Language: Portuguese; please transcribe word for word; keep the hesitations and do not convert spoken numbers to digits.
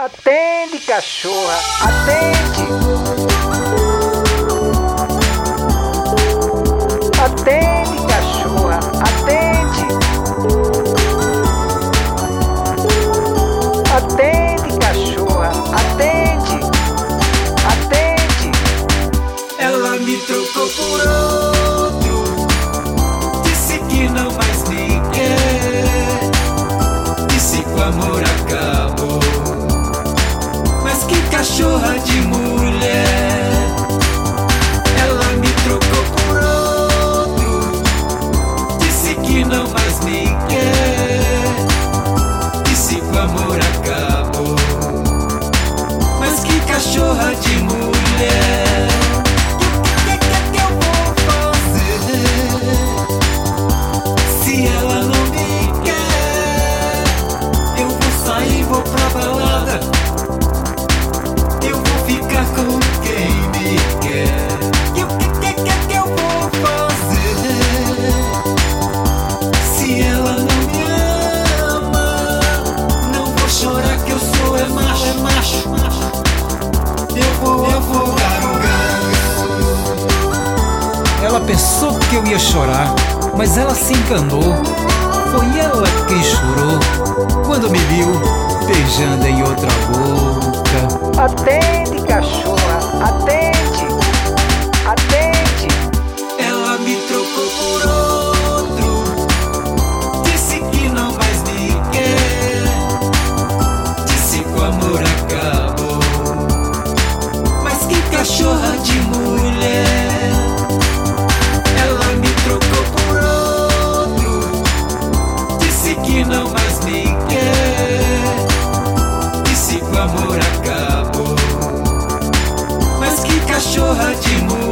Atende, cachorra, atende. Atende, cachorra, atende. Atende, cachorra, atende. Atende. Ela me trocou por outro, disse que não mais me quer, disse que o amor acabou. Mas que cachorra de mulher. Ela me trocou por outro, disse que não mais me quer, disse que o amor acabou. Mas que cachorra de mulher. O que, que, que eu vou fazer se ela não me quer? Eu vou sair, vou pra balada, eu vou ficar com quem me quer. E o que, que, que, que eu vou fazer se ela não me ama? Não vou chorar que eu sou é macho, é macho. Eu vou afogar o ganso. Ela pensou que eu ia chorar, mas ela se enganou. Foi ela quem chorou quando me viu beijando em outra boca. Atende, cachorra, atende. Atende. Ela me trocou por outro, disse que não mais me quer, disse que o amor acabou. Mas que cachorra de mulher. Ela me trocou por outro, disse que não mais me quer, disse que o amor acabou. Mas que cachorra de mulher.